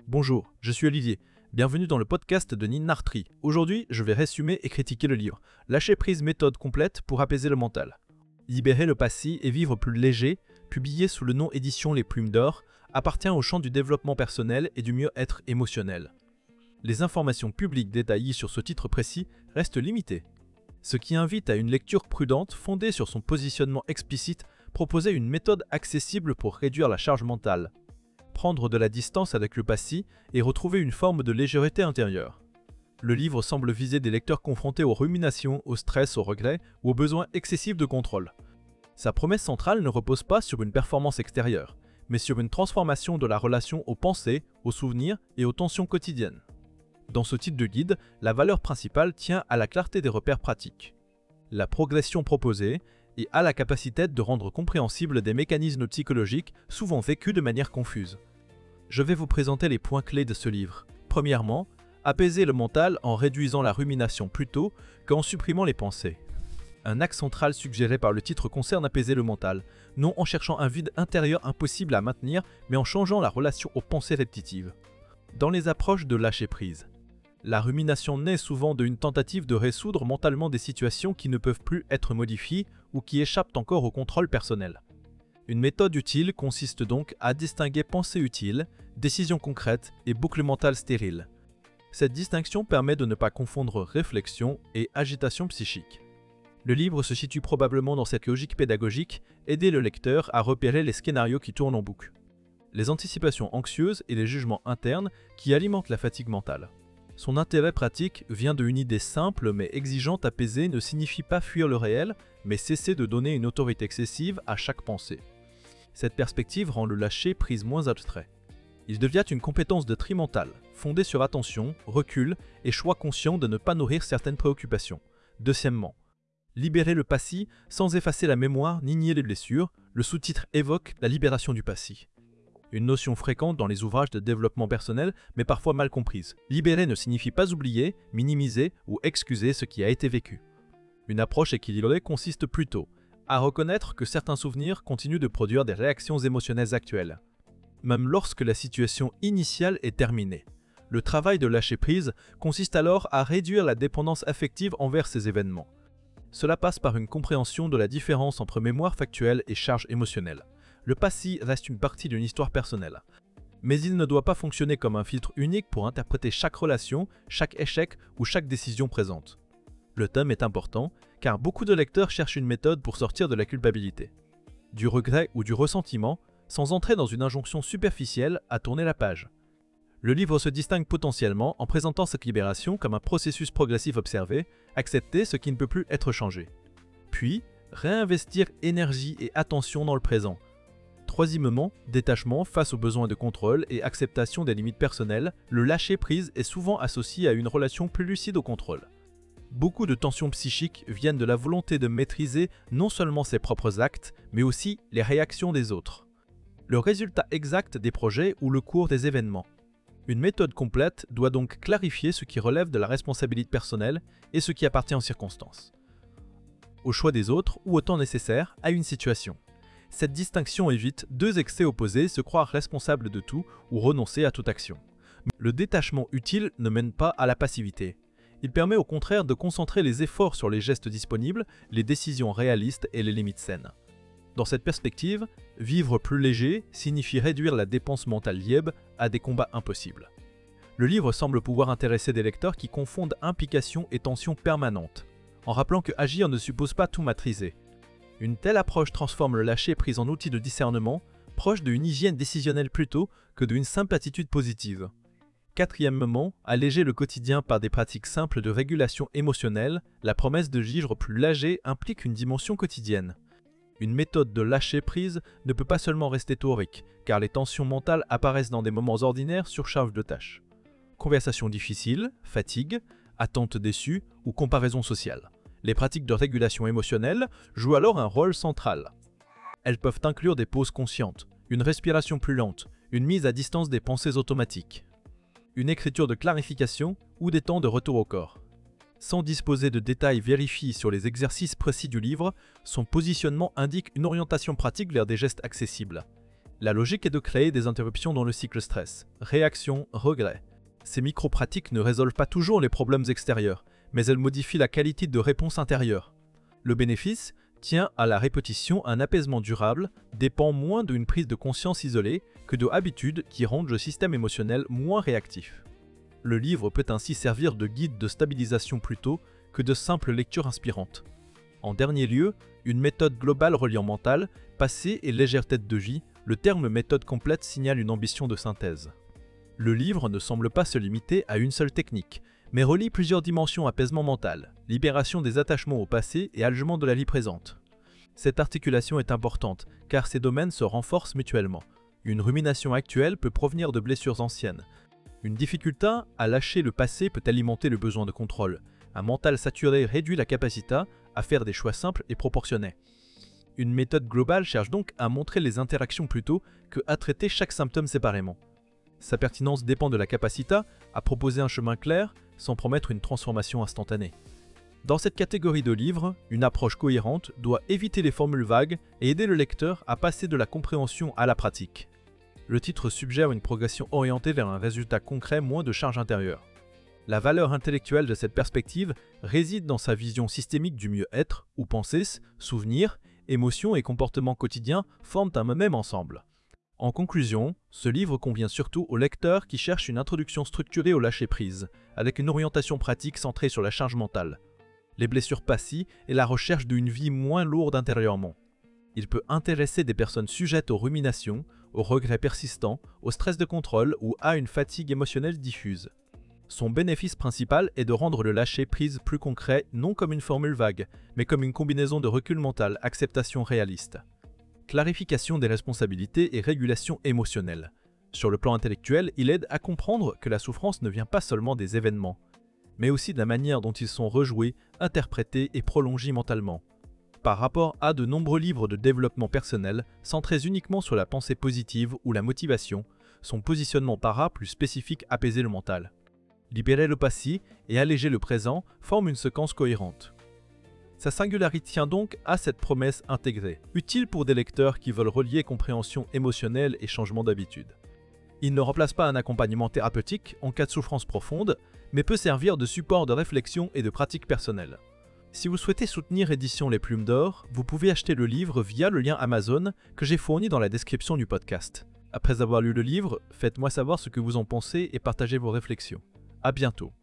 Bonjour, je suis Olivier. Bienvenue dans le podcast de Ninartri. Aujourd'hui, je vais résumer et critiquer le livre « Lâcher prise méthode complète pour apaiser le mental ». Libérer le passé et vivre plus léger, publié sous le nom édition Les Plumes d'Or, appartient au champ du développement personnel et du mieux-être émotionnel. Les informations publiques détaillées sur ce titre précis restent limitées, ce qui invite à une lecture prudente fondée sur son positionnement explicite, proposer une méthode accessible pour réduire la charge mentale, prendre de la distance avec le passé et retrouver une forme de légèreté intérieure. Le livre semble viser des lecteurs confrontés aux ruminations, au stress, au regret ou aux besoins excessifs de contrôle. Sa promesse centrale ne repose pas sur une performance extérieure, mais sur une transformation de la relation aux pensées, aux souvenirs et aux tensions quotidiennes. Dans ce type de guide, la valeur principale tient à la clarté des repères pratiques, la progression proposée et à la capacité de rendre compréhensibles des mécanismes psychologiques souvent vécus de manière confuse. Je vais vous présenter les points clés de ce livre. Premièrement, apaiser le mental en réduisant la rumination plutôt qu'en supprimant les pensées. Un axe central suggéré par le titre concerne apaiser le mental, non en cherchant un vide intérieur impossible à maintenir, mais en changeant la relation aux pensées répétitives. Dans les approches de lâcher prise, la rumination naît souvent d'une tentative de résoudre mentalement des situations qui ne peuvent plus être modifiées ou qui échappent encore au contrôle personnel. Une méthode utile consiste donc à distinguer pensée utile, décision concrète et boucle mentale stérile. Cette distinction permet de ne pas confondre réflexion et agitation psychique. Le livre se situe probablement dans cette logique pédagogique, aider le lecteur à repérer les scénarios qui tournent en boucle, les anticipations anxieuses et les jugements internes qui alimentent la fatigue mentale. Son intérêt pratique vient d'une idée simple mais exigeante. Apaiser ne signifie pas fuir le réel, mais cesser de donner une autorité excessive à chaque pensée. Cette perspective rend le lâcher prise moins abstrait. Il devient une compétence de tri mental, fondée sur attention, recul et choix conscient de ne pas nourrir certaines préoccupations. Deuxièmement, libérer le passé sans effacer la mémoire ni nier les blessures, le sous-titre évoque la libération du passé. Une notion fréquente dans les ouvrages de développement personnel, mais parfois mal comprise. Libérer ne signifie pas oublier, minimiser ou excuser ce qui a été vécu. Une approche équilibrée consiste plutôt à reconnaître que certains souvenirs continuent de produire des réactions émotionnelles actuelles, même lorsque la situation initiale est terminée. Le travail de lâcher prise consiste alors à réduire la dépendance affective envers ces événements. Cela passe par une compréhension de la différence entre mémoire factuelle et charge émotionnelle. Le passé reste une partie d'une histoire personnelle, mais il ne doit pas fonctionner comme un filtre unique pour interpréter chaque relation, chaque échec ou chaque décision présente. Le thème est important car beaucoup de lecteurs cherchent une méthode pour sortir de la culpabilité, du regret ou du ressentiment sans entrer dans une injonction superficielle à tourner la page. Le livre se distingue potentiellement en présentant cette libération comme un processus progressif observé, accepter ce qui ne peut plus être changé. Puis, réinvestir énergie et attention dans le présent. Troisièmement, détachement face aux besoins de contrôle et acceptation des limites personnelles, le lâcher prise est souvent associé à une relation plus lucide au contrôle. Beaucoup de tensions psychiques viennent de la volonté de maîtriser non seulement ses propres actes, mais aussi les réactions des autres, le résultat exact des projets ou le cours des événements. Une méthode complète doit donc clarifier ce qui relève de la responsabilité personnelle et ce qui appartient aux circonstances, au choix des autres ou au temps nécessaire à une situation. Cette distinction évite deux excès opposés, se croire responsable de tout ou renoncer à toute action. Le détachement utile ne mène pas à la passivité. Il permet au contraire de concentrer les efforts sur les gestes disponibles, les décisions réalistes et les limites saines. Dans cette perspective, vivre plus léger signifie réduire la dépense mentale liée à des combats impossibles. Le livre semble pouvoir intéresser des lecteurs qui confondent implication et tension permanente, en rappelant que agir ne suppose pas tout maîtriser. Une telle approche transforme le lâcher prise en outil de discernement, proche d'une hygiène décisionnelle plutôt que d'une simple attitude positive. Quatrièmement, alléger le quotidien par des pratiques simples de régulation émotionnelle, la promesse de vivre plus léger implique une dimension quotidienne. Une méthode de lâcher prise ne peut pas seulement rester théorique, car les tensions mentales apparaissent dans des moments ordinaires surcharge de tâches. Conversations difficiles, fatigue, attentes déçues ou comparaison sociale. Les pratiques de régulation émotionnelle jouent alors un rôle central. Elles peuvent inclure des pauses conscientes, une respiration plus lente, une mise à distance des pensées automatiques, une écriture de clarification ou des temps de retour au corps. Sans disposer de détails vérifiés sur les exercices précis du livre, son positionnement indique une orientation pratique vers des gestes accessibles. La logique est de créer des interruptions dans le cycle stress, réaction, regret. Ces micro-pratiques ne résolvent pas toujours les problèmes extérieurs, mais elles modifient la qualité de réponse intérieure. Le bénéfice tient à la répétition. Un apaisement durable dépend moins d'une prise de conscience isolée que de habitudes qui rendent le système émotionnel moins réactif. Le livre peut ainsi servir de guide de stabilisation plutôt que de simple lecture inspirante. En dernier lieu, une méthode globale reliant mental, passé et légèreté de vie, le terme méthode complète signale une ambition de synthèse. Le livre ne semble pas se limiter à une seule technique, mais relie plusieurs dimensions: apaisement mental, libération des attachements au passé et allègement de la vie présente. Cette articulation est importante, car ces domaines se renforcent mutuellement. Une rumination actuelle peut provenir de blessures anciennes. Une difficulté à lâcher le passé peut alimenter le besoin de contrôle. Un mental saturé réduit la capacité à faire des choix simples et proportionnés. Une méthode globale cherche donc à montrer les interactions plutôt qu'à traiter chaque symptôme séparément. Sa pertinence dépend de la capacité à proposer un chemin clair sans promettre une transformation instantanée. Dans cette catégorie de livres, une approche cohérente doit éviter les formules vagues et aider le lecteur à passer de la compréhension à la pratique. Le titre suggère une progression orientée vers un résultat concret, moins de charge intérieure. La valeur intellectuelle de cette perspective réside dans sa vision systémique du mieux-être, où pensées, souvenirs, émotions et comportements quotidiens forment un même ensemble. En conclusion, ce livre convient surtout aux lecteurs qui cherchent une introduction structurée au lâcher-prise, avec une orientation pratique centrée sur la charge mentale, les blessures passées et la recherche d'une vie moins lourde intérieurement. Il peut intéresser des personnes sujettes aux ruminations, aux regrets persistants, au stress de contrôle ou à une fatigue émotionnelle diffuse. Son bénéfice principal est de rendre le lâcher-prise plus concret, non comme une formule vague, mais comme une combinaison de recul mental, acceptation réaliste. Clarification des responsabilités et régulation émotionnelle. Sur le plan intellectuel, il aide à comprendre que la souffrance ne vient pas seulement des événements, mais aussi de la manière dont ils sont rejoués, interprétés et prolongés mentalement. Par rapport à de nombreux livres de développement personnel centrés uniquement sur la pensée positive ou la motivation, son positionnement para plus spécifique apaiser le mental. Libérer le passé et alléger le présent forment une séquence cohérente. Sa singularité tient donc à cette promesse intégrée, utile pour des lecteurs qui veulent relier compréhension émotionnelle et changement d'habitude. Il ne remplace pas un accompagnement thérapeutique en cas de souffrance profonde, mais peut servir de support de réflexion et de pratique personnelle. Si vous souhaitez soutenir Éditions Les Plumes d'Or, vous pouvez acheter le livre via le lien Amazon que j'ai fourni dans la description du podcast. Après avoir lu le livre, faites-moi savoir ce que vous en pensez et partagez vos réflexions. À bientôt.